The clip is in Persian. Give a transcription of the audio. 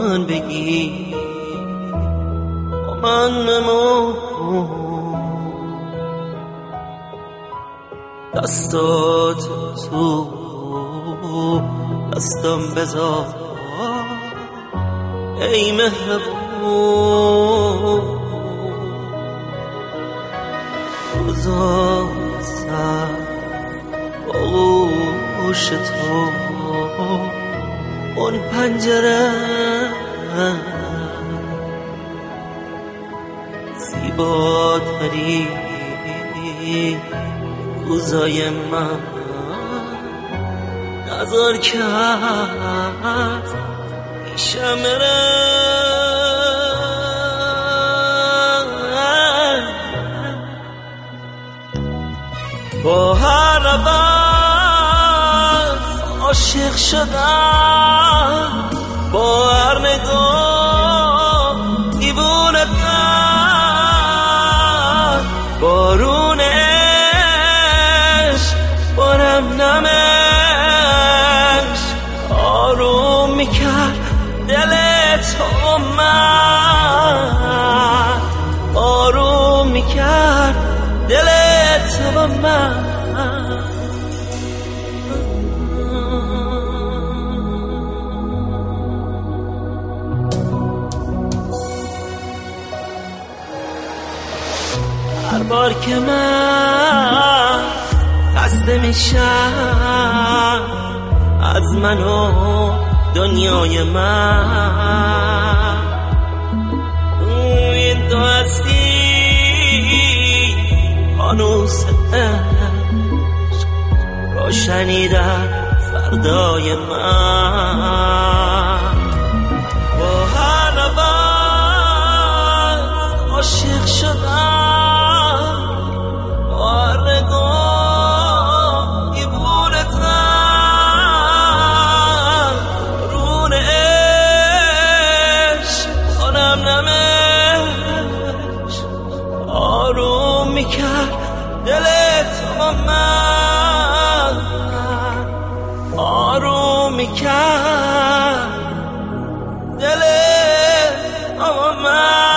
من بگی با من بمون، دستات تو دستم بذار ای مهربون، بذار سر باغوش تو اون پنجره، زیباتری روزای من نظر کرد پیشم با هر نفس عاشق شدم، با هر نگاه دیوونتم، بارون عشق بارم نمش آروم میکرد دل تو من، آروم میکرد دل تو من. هر بار که من خسته میشم از من و دنیای من، این تو هستی فانوس عشق روشنی در فردای من، با هر نفس عاشق شدم، با هر نگاه دیوونتم، رون عشق خانم نمش آروم میکرد دل تو من، آروم میکرد دل تو من.